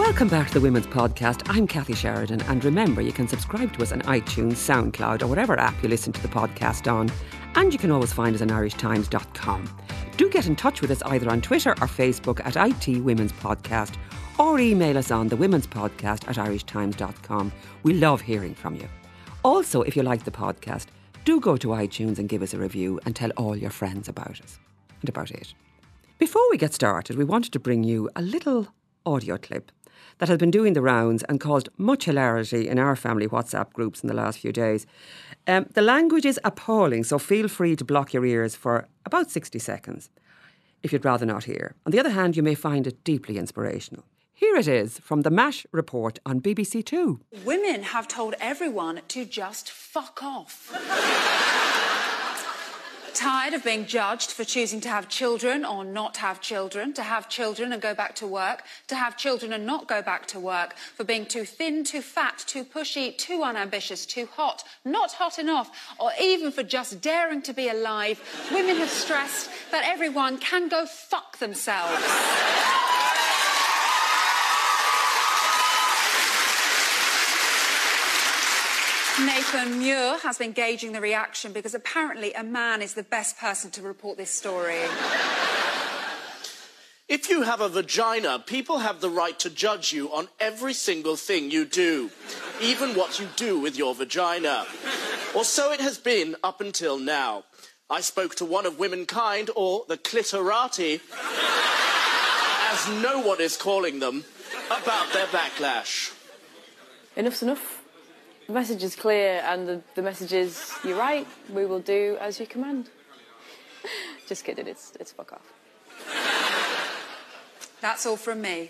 Welcome back to the Women's Podcast. I'm Kathy Sheridan, and remember, you can subscribe to us on iTunes, SoundCloud, or whatever app you listen to the podcast on. And you can always find us on irishtimes.com. Do get in touch with us either on Twitter or Facebook at IT Women's Podcast, or email us on thewomenspodcast@irishtimes.com. We love hearing from you. Also, if you like the podcast, do go to iTunes and give us a review and tell all your friends about us and about it. Before we get started, we wanted to bring you a little audio clip that has been doing the rounds and caused much hilarity in our family WhatsApp groups in the last few days. The language is appalling, so feel free to block your ears for about 60 seconds if you'd rather not hear. On the other hand, you may find it deeply inspirational. Here it is from the MASH report on BBC Two. Women have told everyone to just fuck off. Tired of being judged for choosing to have children or not have children, to have children and go back to work, to have children and not go back to work, for being too thin, too fat, too pushy, too unambitious, too hot, not hot enough, or even for just daring to be alive, women have stressed that everyone can go fuck themselves. Nathan Muir has been gauging the reaction because apparently a man is the best person to report this story. If you have a vagina, people have the right to judge you on every single thing you do, even what you do with your vagina. Or so it has been up until now. I spoke to one of womankind, or the clitorati, as no one is calling them, about their backlash. Enough's enough. The message is clear, and the message is, you're right, we will do as you command. Just kidding, it's fuck off. That's all from me.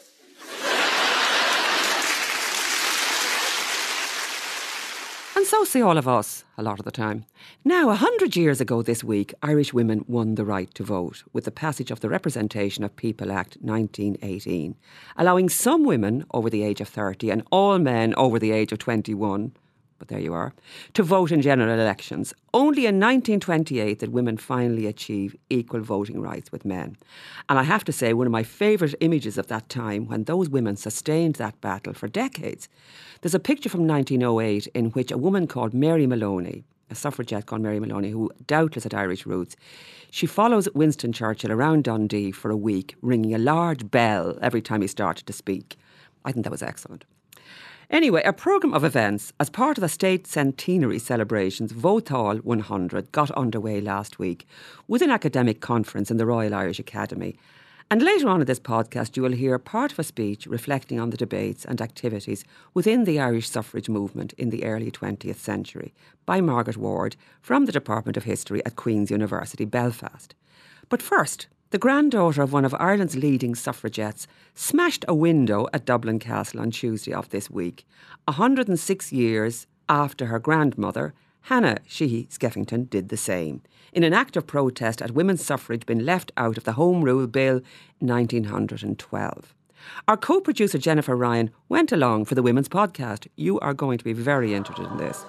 And so say all of us, a lot of the time. Now, 100 years ago this week, Irish women won the right to vote with the passage of the Representation of People Act 1918, allowing some women over the age of 30 and all men over the age of 21, but there you are, to vote in general elections. Only in 1928 did women finally achieve equal voting rights with men. And I have to say, one of my favourite images of that time, when those women sustained that battle for decades. There's a picture from 1908 in which a woman called Mary Maloney, a suffragette called Mary Maloney, who doubtless had Irish roots, she follows Winston Churchill around Dundee for a week, ringing a large bell every time he started to speak. I think that was excellent. Anyway, a programme of events as part of the state centenary celebrations, Votall 100, got underway last week with an academic conference in the Royal Irish Academy. And later on in this podcast, you will hear part of a speech reflecting on the debates and activities within the Irish suffrage movement in the early 20th century by Margaret Ward from the Department of History at Queen's University, Belfast. But first, the granddaughter of one of Ireland's leading suffragettes smashed a window at Dublin Castle on Tuesday of this week, 106 years after her grandmother, Hannah Sheehy Skeffington, did the same, in an act of protest at women's suffrage being left out of the Home Rule Bill 1912. Our co-producer Jennifer Ryan went along for the Women's Podcast. You are going to be very interested in this.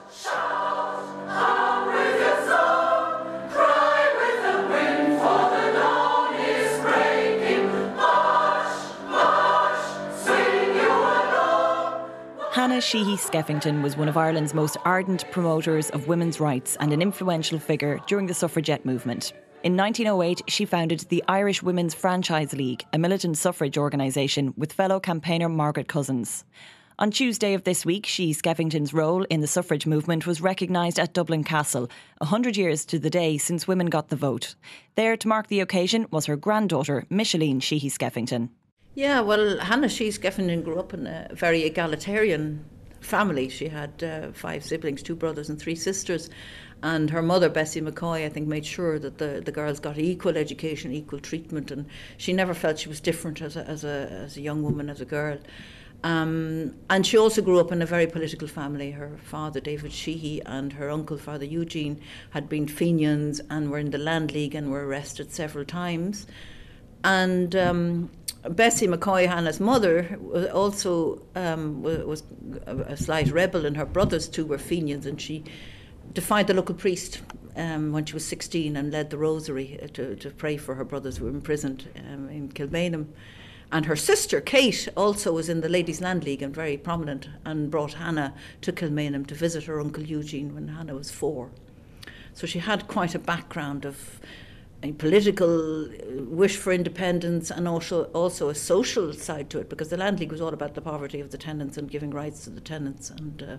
Hannah Sheehy Skeffington was one of Ireland's most ardent promoters of women's rights and an influential figure during the suffragette movement. In 1908, she founded the Irish Women's Franchise League, a militant suffrage organisation with fellow campaigner Margaret Cousins. On Tuesday of this week, Sheehy Skeffington's role in the suffrage movement was recognised at Dublin Castle, 100 years to the day since women got the vote. There to mark the occasion was her granddaughter, Micheline Sheehy Skeffington. Yeah, well, Hannah Sheehy Skeffington grew up in a very egalitarian family. She had 5 siblings, 2 brothers and 3 sisters. And her mother, Bessie McCoy, I think made sure that the girls got equal education, equal treatment. And she never felt she was different as a young woman, as a girl. And she also grew up in a very political family. Her father, David Sheehy, and her uncle, Father Eugene, had been Fenians and were in the Land League and were arrested several times. And Bessie McCoy, Hannah's mother, also was a slight rebel, and her brothers too were Fenians, and she defied the local priest when she was 16 and led the rosary to pray for her brothers who were imprisoned in Kilmainham. And her sister, Kate, also was in the Ladies' Land League and very prominent, and brought Hannah to Kilmainham to visit her uncle Eugene when Hannah was 4. So she had quite a background of a political wish for independence and also a social side to it, because the Land League was all about the poverty of the tenants and giving rights to the tenants, and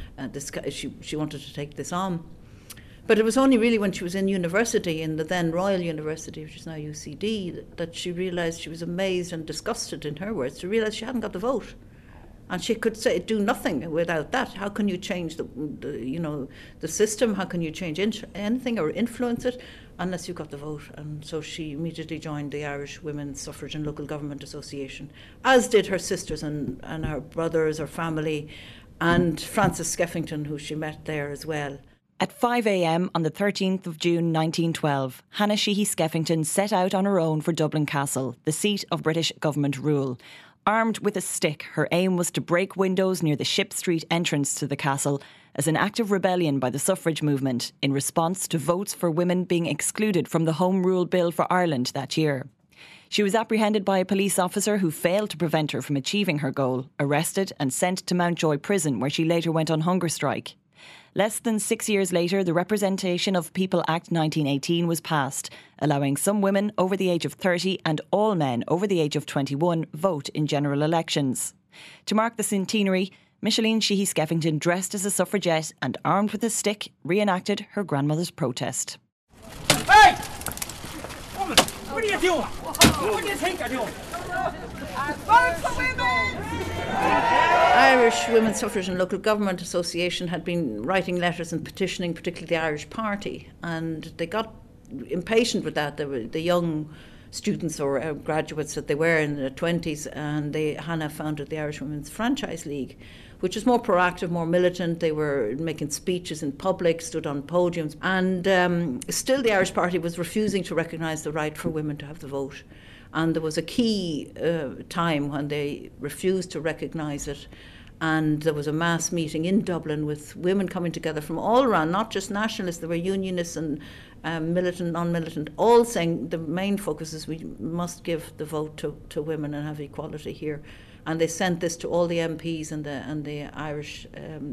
she wanted to take this on. But it was only really when she was in university, in the then Royal University, which is now UCD, that she realised, she was amazed and disgusted, in her words, to realise she hadn't got the vote. And she could do nothing without that. How can you change the system? How can you change anything or influence it unless you've got the vote? And so she immediately joined the Irish Women's Suffrage and Local Government Association, as did her sisters and her brothers, her family, and Frances Skeffington, who she met there as well. At 5 a.m. on the 13th of June 1912, Hannah Sheehy Skeffington set out on her own for Dublin Castle, the seat of British government rule. Armed with a stick, her aim was to break windows near the Ship Street entrance to the castle as an act of rebellion by the suffrage movement in response to votes for women being excluded from the Home Rule Bill for Ireland that year. She was apprehended by a police officer who failed to prevent her from achieving her goal, arrested and sent to Mountjoy Prison, where she later went on hunger strike. Less than 6 years later, the Representation of People Act 1918 was passed, allowing some women over the age of 30 and all men over the age of 21 vote in general elections. To mark the centenary, Micheline Sheehy Skeffington, dressed as a suffragette and armed with a stick, reenacted her grandmother's protest. Hey! Woman, what are you doing? What do you think you're doing? Vote for women! Irish Women's Suffrage and Local Government Association had been writing letters and petitioning, particularly the Irish Party, and they got impatient with that. They were the young students or graduates that they were in their 20s, and Hannah founded the Irish Women's Franchise League, which was more proactive, more militant. They were making speeches in public, stood on podiums, and still the Irish Party was refusing to recognise the right for women to have the vote. And there was a key time when they refused to recognise it, and there was a mass meeting in Dublin with women coming together from all around, not just nationalists. There were unionists and militant, non-militant, all saying the main focus is we must give the vote to women and have equality here. And they sent this to all the MPs and the Irish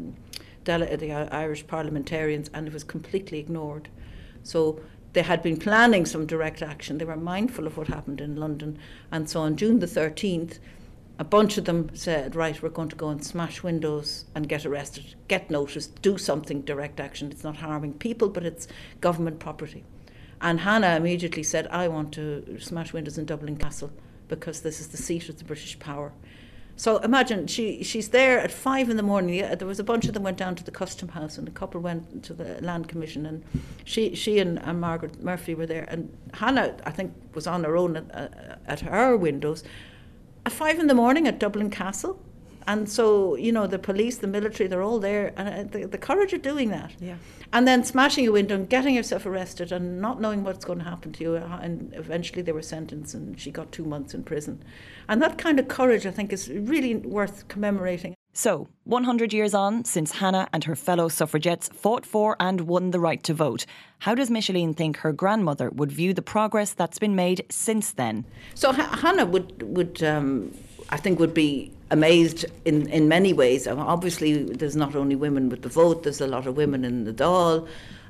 the Irish parliamentarians, and it was completely ignored. So they had been planning some direct action. They were mindful of what happened in London. And so on June the 13th, a bunch of them said, right, we're going to go and smash windows and get arrested, get noticed, do something, direct action. It's not harming people, but it's government property. And Hannah immediately said, I want to smash windows in Dublin Castle because this is the seat of the British power. So imagine, she's there at 5 in the morning. There was a bunch of them went down to the Custom House, and a couple went to the Land Commission, and she and Margaret Murphy were there. And Hannah, I think, was on her own at her windows at 5 in the morning at Dublin Castle. And so, the police, the military, they're all there, and the courage of doing that. Yeah. And then smashing a window and getting yourself arrested and not knowing what's going to happen to you. And eventually they were sentenced, and she got 2 months in prison. And that kind of courage, I think, is really worth commemorating. So, 100 years on since Hannah and her fellow suffragettes fought for and won the right to vote, how does Micheline think her grandmother would view the progress that's been made since then? So Hannah would I think, would be amazed in many ways. Obviously, there's not only women with the vote, there's a lot of women in the Dáil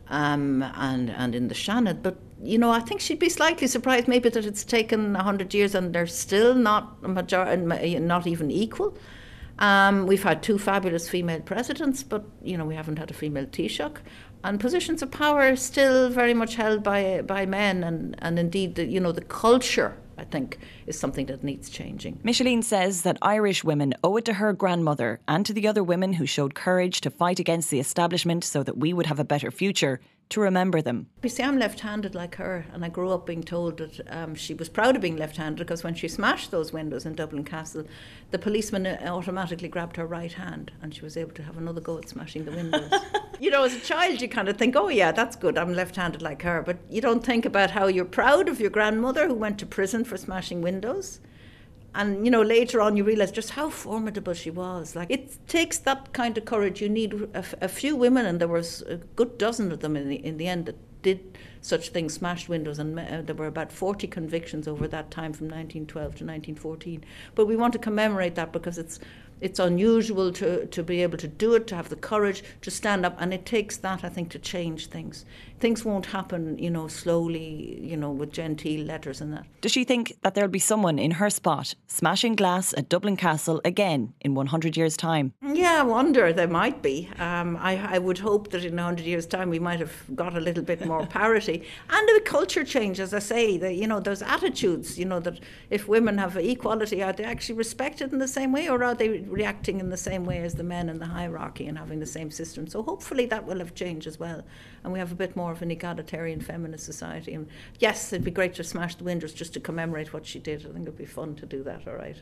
and in the Seanad. But, I think she'd be slightly surprised maybe that it's taken 100 years and they're still not a majority, not even equal. We've had 2 fabulous female presidents, but, we haven't had a female Taoiseach. And positions of power are still very much held by men, and indeed, the culture, I think, is something that needs changing. Micheline says that Irish women owe it to her grandmother and to the other women who showed courage to fight against the establishment so that we would have a better future, to remember them. You see, I'm left-handed like her, and I grew up being told that she was proud of being left-handed because when she smashed those windows in Dublin Castle, the policeman automatically grabbed her right hand and she was able to have another go at smashing the windows. As a child, you kind of think, oh yeah, that's good, I'm left-handed like her, but you don't think about how you're proud of your grandmother who went to prison for smashing windows. And, you know, later on you realise just how formidable she was. Like, it takes that kind of courage. You need a few women, and there was a good dozen of them in the end that did such things, smashed windows, and there were about 40 convictions over that time from 1912 to 1914. But we want to commemorate that because it's unusual to be able to do it, to have the courage to stand up, and it takes that, I think, to change things. Things won't happen, you know, slowly, you know, with genteel letters and that. Does she think that there'll be someone in her spot smashing glass at Dublin Castle again in 100 years' time? Yeah, I wonder. There might be. I would hope that in 100 years' time we might have got a little bit more parity. And a culture change, as I say. That, you know, those attitudes, you know, that if women have equality, are they actually respected in the same way, or are they reacting in the same way as the men in the hierarchy and having the same system? So hopefully that will have changed as well. And we have a bit more of an egalitarian feminist society. And yes, it'd be great to smash the windows just to commemorate what she did. I think it'd be fun to do that, all right.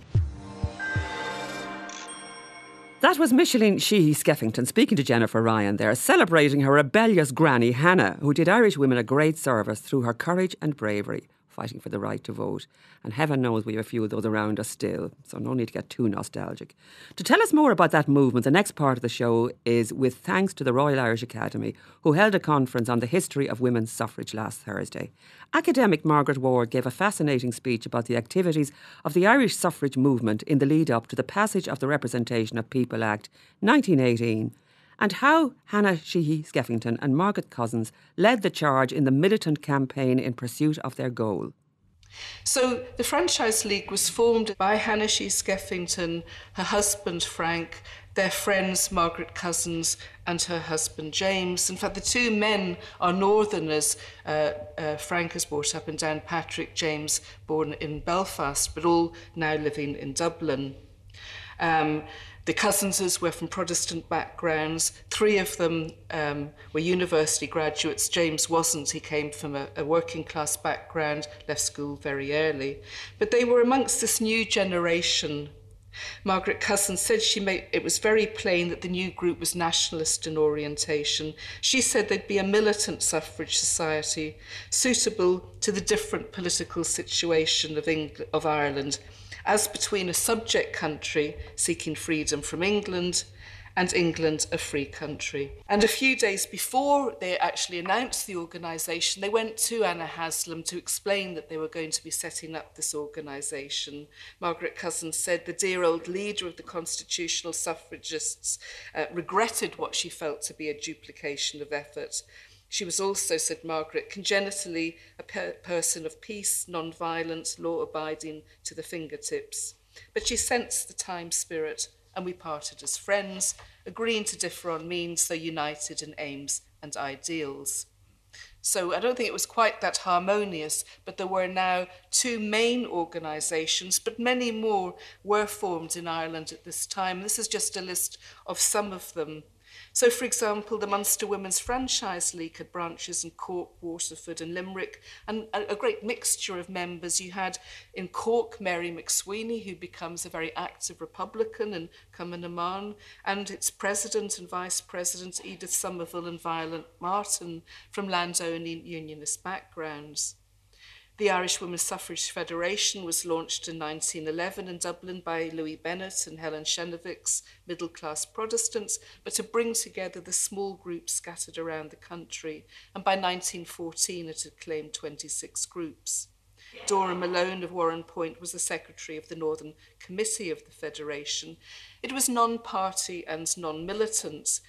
That was Micheline Sheehy Skeffington speaking to Jennifer Ryan there, celebrating her rebellious granny Hannah, who did Irish women a great service through her courage and bravery, fighting for the right to vote. And heaven knows we have a few of those around us still, so no need to get too nostalgic. To tell us more about that movement, the next part of the show is with thanks to the Royal Irish Academy, who held a conference on the history of women's suffrage last Thursday. Academic Margaret Ward gave a fascinating speech about the activities of the Irish suffrage movement in the lead-up to the passage of the Representation of People Act 1918, and how Hannah Sheehy Skeffington and Margaret Cousins led the charge in the militant campaign in pursuit of their goal. So the Franchise League was formed by Hannah Sheehy Skeffington, her husband Frank, their friends Margaret Cousins and her husband James. In fact, the two men are northerners. Frank is brought up in Downpatrick, James born in Belfast, but all now living in Dublin. The Cousinses were from Protestant backgrounds. Three of them were university graduates. James wasn't. He came from a working class background, left school very early. But they were amongst this new generation. Margaret Cousins said it was very plain that the new group was nationalist in orientation. She said they'd be a militant suffrage society suitable to the different political situation of Ireland, as between a subject country seeking freedom from England and England a free country. And a few days before they actually announced the organisation, they went to Anna Haslam to explain that they were going to be setting up this organisation. Margaret Cousins said the dear old leader of the constitutional suffragists regretted what she felt to be a duplication of effort. She was also, said Margaret, congenitally a person of peace, non-violence, law-abiding to the fingertips. But she sensed the time spirit, and we parted as friends, agreeing to differ on means, though united in aims and ideals. So I don't think it was quite that harmonious, but there were now two main organisations, but many more were formed in Ireland at this time. This is just a list of some of them. So, for example, the Munster Women's Franchise League had branches in Cork, Waterford and Limerick, and a great mixture of members. You had in Cork Mary McSweeney, who becomes a very active Republican in Cumann and its president and vice president, Edith Somerville and Violet Martin, from landowning unionist backgrounds. The Irish Women's Suffrage Federation was launched in 1911 in Dublin by Louis Bennett and Helen Chenevix, middle-class Protestants, but to bring together the small groups scattered around the country. And by 1914, it had claimed 26 groups. Dora Malone of Warren Point was the secretary of the Northern Committee of the Federation. It was non-party and non-militant.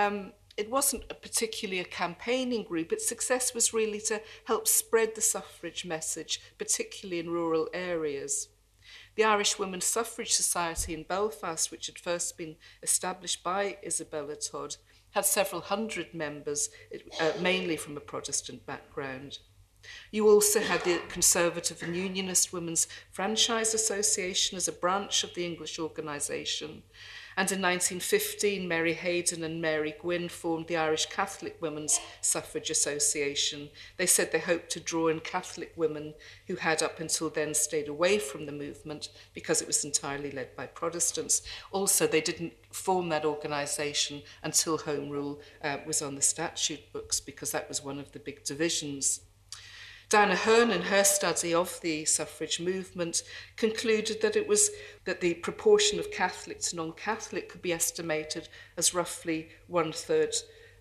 It wasn't particularly a campaigning group. Its success was really to help spread the suffrage message, particularly in rural areas. The Irish Women's Suffrage Society in Belfast, which had first been established by Isabella Todd, had several hundred members, mainly from a Protestant background. You also had the Conservative and Unionist Women's Franchise Association as a branch of the English organisation. And in 1915, Mary Hayden and Mary Gwynn formed the Irish Catholic Women's Suffrage Association. They said they hoped to draw in Catholic women who had up until then stayed away from the movement because it was entirely led by Protestants. Also, they didn't form that organisation until Home Rule was on the statute books, because that was one of the big divisions. Diana Hearn, in her study of the suffrage movement, concluded that the proportion of Catholic to non-Catholic could be estimated as roughly 1/3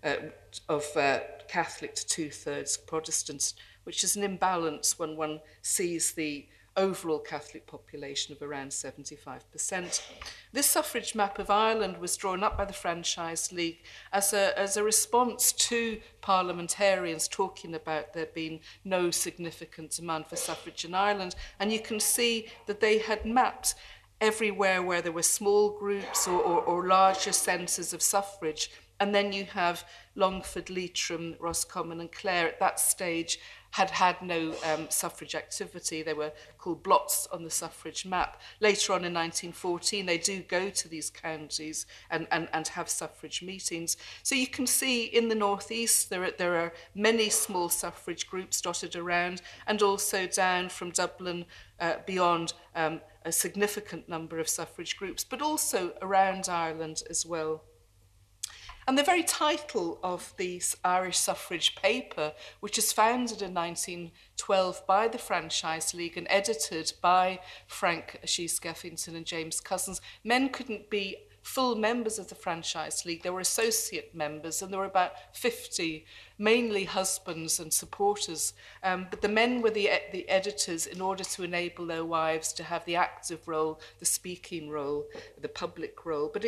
of Catholic to 2/3 Protestants, which is an imbalance when one sees the overall Catholic population of around 75%. This suffrage map of Ireland was drawn up by the Franchise League as a response to parliamentarians talking about there being no significant demand for suffrage in Ireland. And you can see that they had mapped everywhere where there were small groups or larger centres of suffrage. And then you have Longford, Leitrim, Roscommon and Clare at that stage had no suffrage activity. They were called blots on the suffrage map. Later on in 1914, they do go to these counties and have suffrage meetings. So you can see in the northeast there are many small suffrage groups dotted around, and also down from Dublin beyond a significant number of suffrage groups, but also around Ireland as well. And the very title of the Irish suffrage paper, which was founded in 1912 by the Franchise League and edited by Frank Skeffington and James Cousins, men couldn't be full members of the Franchise League. There were associate members, and there were about 50, mainly husbands and supporters. But the men were the editors in order to enable their wives to have the active role, the speaking role, the public role. But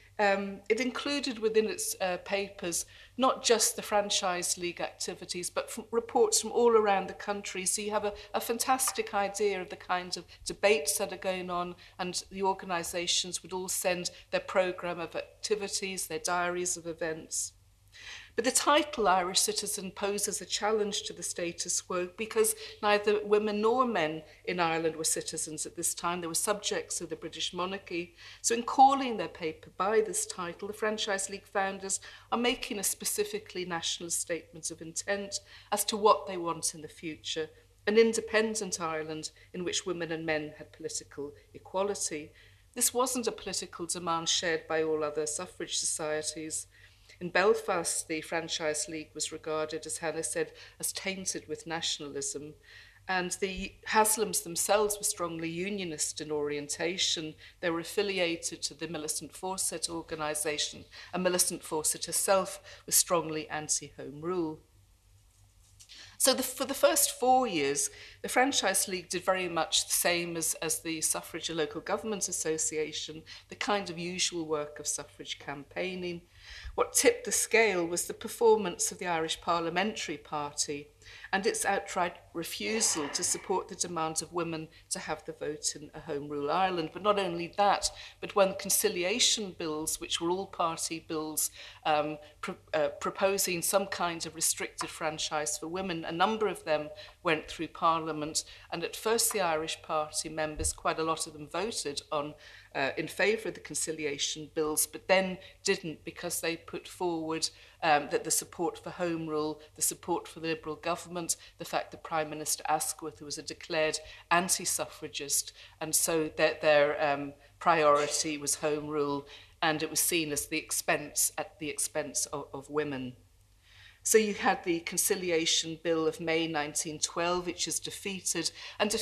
it included within its papers not just the Franchise League activities, but reports from all around the country. So you have a fantastic idea of the kinds of debates that are going on, and the organisations would all send their programme of activities, their diaries of events. But the title Irish citizen poses a challenge to the status quo because neither women nor men in Ireland were citizens at this time. They were subjects of the British monarchy. So in calling their paper by this title, the Franchise League founders are making a specifically national statement of intent as to what they want in the future: an independent Ireland in which women and men had political equality. This wasn't a political demand shared by all other suffrage societies. In Belfast, the Franchise League was regarded, as Hannah said, as tainted with nationalism. And the Haslams themselves were strongly unionist in orientation. They were affiliated to the Millicent Fawcett organisation, and Millicent Fawcett herself was strongly anti-Home Rule. So for the first 4 years, the Franchise League did very much the same as the Suffrage and Local Government Association, the kind of usual work of suffrage campaigning. What tipped the scale was the performance of the Irish Parliamentary Party and its outright refusal to support the demands of women to have the vote in a Home Rule Ireland. But not only that, but when conciliation bills, which were all-party bills proposing some kind of restricted franchise for women, a number of them went through Parliament. And at first the Irish Party members, quite a lot of them voted on in favour of the conciliation bills, but then didn't because they put forward that the support for Home Rule, the support for the Liberal government, the fact that Prime Minister Asquith was a declared anti-suffragist, and so that their priority was Home Rule, and it was seen as at the expense of women. So you had the Conciliation Bill of May 1912, which is defeated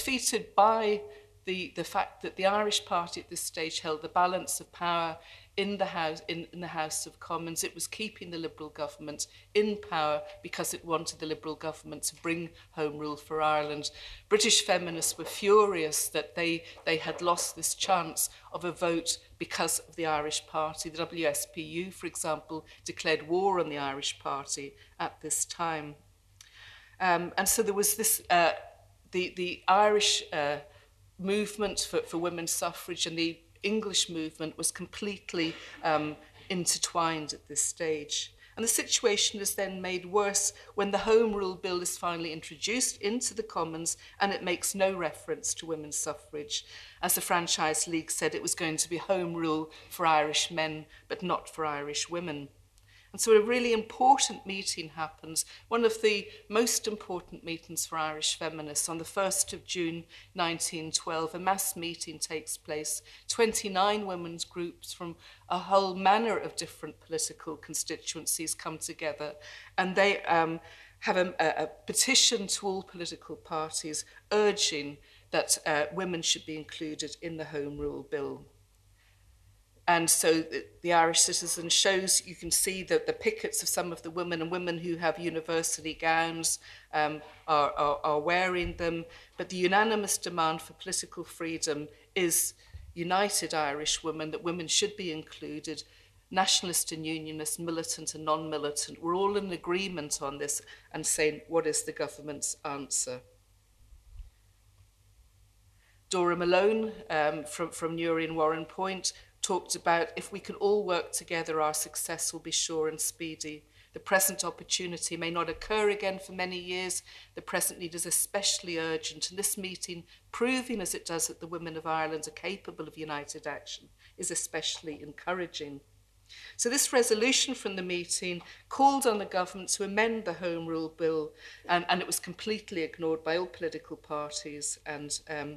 by the fact that the Irish Party at this stage held the balance of power in the House of Commons. It was keeping the Liberal government in power because it wanted the Liberal government to bring Home Rule for Ireland. British feminists were furious that they had lost this chance of a vote because of the Irish Party. The WSPU, for example, declared war on the Irish Party at this time. And so there was this, the Irish movement for women's suffrage and the English movement was completely intertwined at this stage. And the situation is then made worse when the Home Rule Bill is finally introduced into the Commons and it makes no reference to women's suffrage. As the Franchise League said, it was going to be Home Rule for Irish men, but not for Irish women. And so a really important meeting happens, one of the most important meetings for Irish feminists. On the 1st of June 1912, a mass meeting takes place. 29 women's groups from a whole manner of different political constituencies come together, and they have a petition to all political parties urging that women should be included in the Home Rule Bill. And so the Irish Citizen shows, you can see that the pickets of some of the women and women who have university gowns are wearing them. But the unanimous demand for political freedom is united Irish women, that women should be included. Nationalist and unionist, militant and non-militant, we're all in agreement on this and saying, what is the government's answer? Dora Malone from Newry and Warren Point talked about, if we can all work together, our success will be sure and speedy. The present opportunity may not occur again for many years. The present need is especially urgent, and this meeting, proving as it does that the women of Ireland are capable of united action, is especially encouraging. So this resolution from the meeting called on the government to amend the Home Rule Bill, and it was completely ignored by all political parties and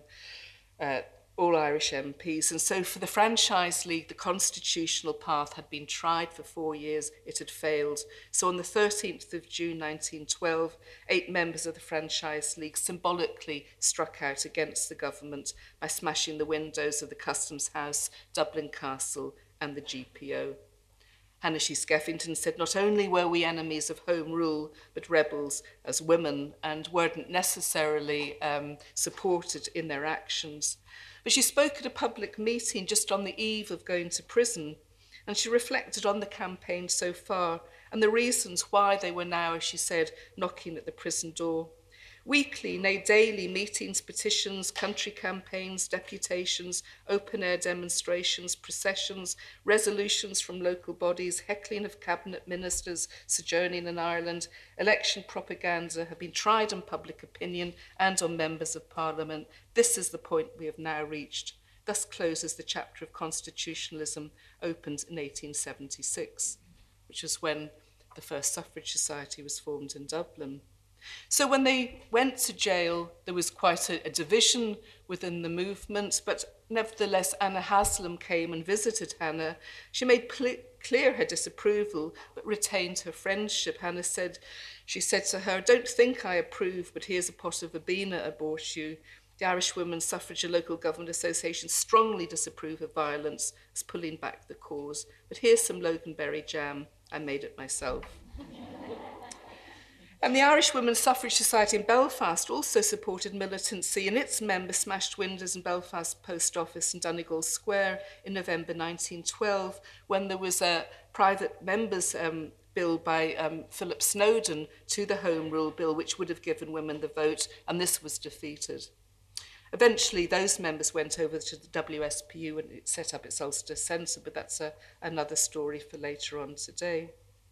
all Irish MPs. And so for the Franchise League, the constitutional path had been tried for 4 years. It had failed. So on the 13th of June 1912, 8 members of the Franchise League symbolically struck out against the government by smashing the windows of the Customs House, Dublin Castle and the GPO. Hannah She Skeffington said, not only were we enemies of Home Rule, but rebels as women, and weren't necessarily supported in their actions. But she spoke at a public meeting just on the eve of going to prison, and she reflected on the campaign so far and the reasons why they were now, as she said, knocking at the prison door. Weekly, nay daily, meetings, petitions, country campaigns, deputations, open-air demonstrations, processions, resolutions from local bodies, heckling of cabinet ministers sojourning in Ireland, election propaganda have been tried on public opinion and on members of Parliament. This is the point we have now reached. Thus closes the chapter of constitutionalism opened in 1876, which was when the first suffrage society was formed in Dublin. So when they went to jail, there was quite a division within the movement, but nevertheless Anna Haslam came and visited Hannah. She made clear her disapproval, but retained her friendship. Hannah said, she said to her, don't think I approve, but here's a pot of verbena aboard you. The Irish Women's Suffrage and Local Government Association strongly disapprove of violence as pulling back the cause. But here's some Loganberry jam. I made it myself. And the Irish Women's Suffrage Society in Belfast also supported militancy, and its members smashed windows in Belfast Post Office in Donegal Square in November 1912, when there was a private members' bill by Philip Snowden to the Home Rule Bill, which would have given women the vote, and this was defeated. Eventually, those members went over to the WSPU and it set up its Ulster Centre, but that's another story for later on today.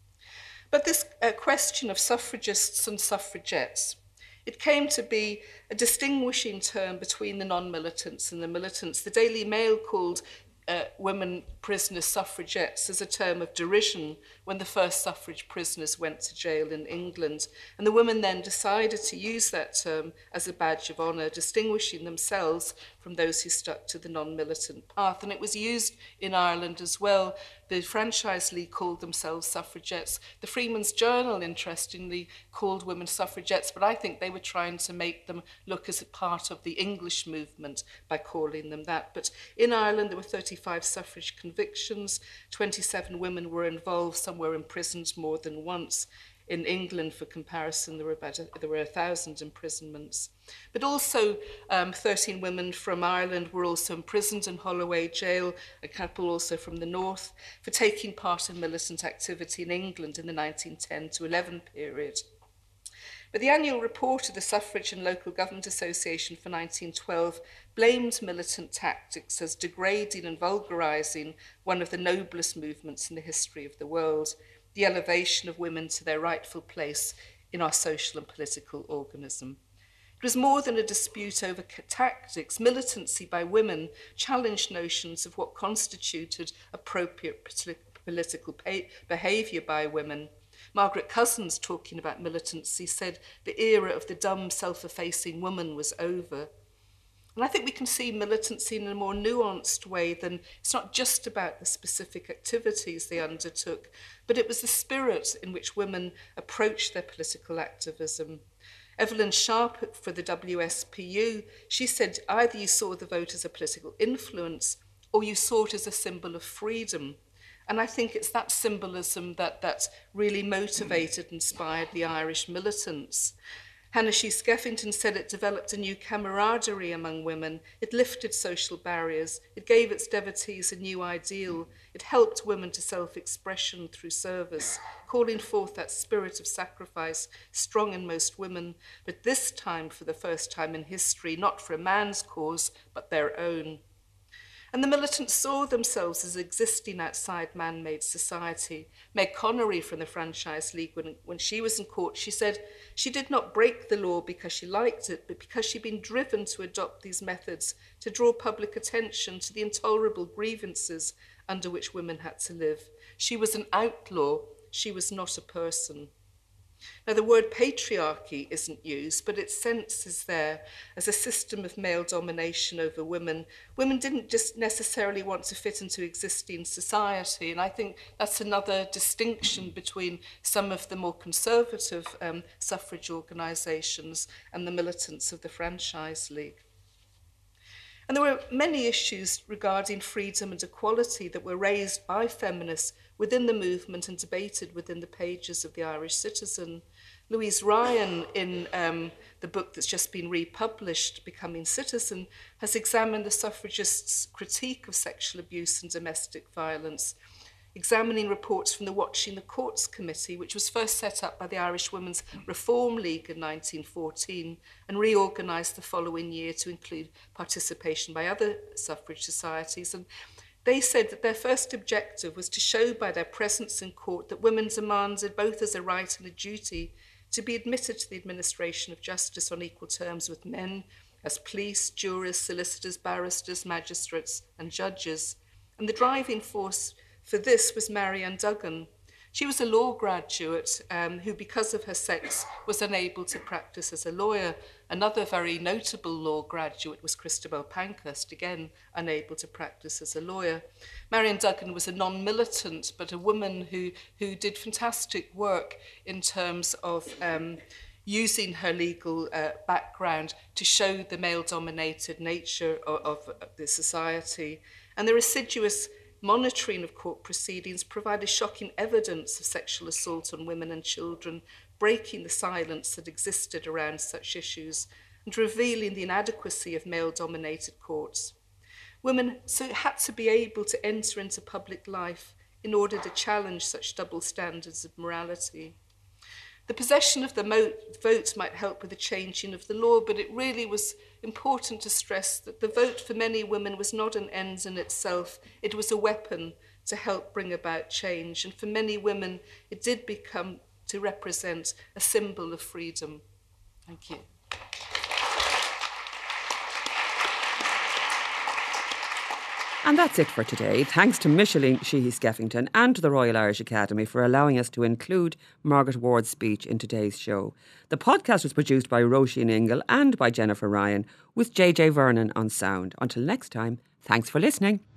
But this question of suffragists and suffragettes, it came to be a distinguishing term between the non-militants and the militants. The Daily Mail called women prisoners suffragettes as a term of derision when the first suffrage prisoners went to jail in England. And the women then decided to use that term as a badge of honour, distinguishing themselves from those who stuck to the non-militant path. And it was used in Ireland as well. The Franchise League called themselves suffragettes. The Freeman's Journal, interestingly, called women suffragettes, but I think they were trying to make them look as a part of the English movement by calling them that. But in Ireland, there were 35 suffrage convictions, 27 women were involved, some were imprisoned more than once. In England, for comparison, there were 1,000 imprisonments. But also 13 women from Ireland were also imprisoned in Holloway Jail, a couple also from the north, for taking part in militant activity in England in the 1910 to 11 period. But the annual report of the Suffrage and Local Government Association for 1912 blamed militant tactics as degrading and vulgarising one of the noblest movements in the history of the world, the elevation of women to their rightful place in our social and political organism. It was more than a dispute over tactics. Militancy by women challenged notions of what constituted appropriate political behaviour by women. Margaret Cousins, talking about militancy, said the era of the dumb, self-effacing woman was over. And I think we can see militancy in a more nuanced way than it's not just about the specific activities they undertook, but it was the spirit in which women approached their political activism. Evelyn Sharp for the WSPU, she said either you saw the vote as a political influence or you saw it as a symbol of freedom. And I think it's that symbolism that really motivated and inspired the Irish militants. Hannah She Skeffington said it developed a new camaraderie among women. It lifted social barriers. It gave its devotees a new ideal. It helped women to self-expression through service, calling forth that spirit of sacrifice strong in most women, but this time, for the first time in history, not for a man's cause, but their own. And the militants saw themselves as existing outside man-made society. Meg Connery from the Franchise League, when she was in court, she said she did not break the law because she liked it, but because she'd been driven to adopt these methods to draw public attention to the intolerable grievances under which women had to live. She was an outlaw. She was not a person. Now, the word patriarchy isn't used, but its sense is there as a system of male domination over women. Women didn't just necessarily want to fit into existing society, and I think that's another distinction between some of the more conservative suffrage organisations and the militants of the Franchise League. And there were many issues regarding freedom and equality that were raised by feminists within the movement and debated within the pages of the Irish Citizen. Louise Ryan, in the book that's just been republished, Becoming Citizen, has examined the suffragists' critique of sexual abuse and domestic violence, examining reports from the Watching the Courts Committee, which was first set up by the Irish Women's Reform League in 1914 and reorganised the following year to include participation by other suffrage societies. And they said that their first objective was to show by their presence in court that women demanded, both as a right and a duty, to be admitted to the administration of justice on equal terms with men, as police, jurors, solicitors, barristers, magistrates and judges. And the driving force for this was Marianne Duggan. She was a law graduate who, because of her sex, was unable to practice as a lawyer. Another very notable law graduate was Christabel Pankhurst, again unable to practice as a lawyer. Marianne Duggan was a non-militant, but a woman who did fantastic work in terms of using her legal background to show the male-dominated nature of the society. And the assiduous monitoring of court proceedings provided shocking evidence of sexual assault on women and children, breaking the silence that existed around such issues and revealing the inadequacy of male-dominated courts. Women had to be able to enter into public life in order to challenge such double standards of morality. The possession of the vote might help with the changing of the law, but it really was important to stress that the vote for many women was not an end in itself. It was a weapon to help bring about change. And for many women, it did become to represent a symbol of freedom. Thank you. And that's it for today. Thanks to Micheline Sheehy Skeffington and to the Royal Irish Academy for allowing us to include Margaret Ward's speech in today's show. The podcast was produced by Roisin Ingle and by Jennifer Ryan, with JJ Vernon on sound. Until next time, thanks for listening.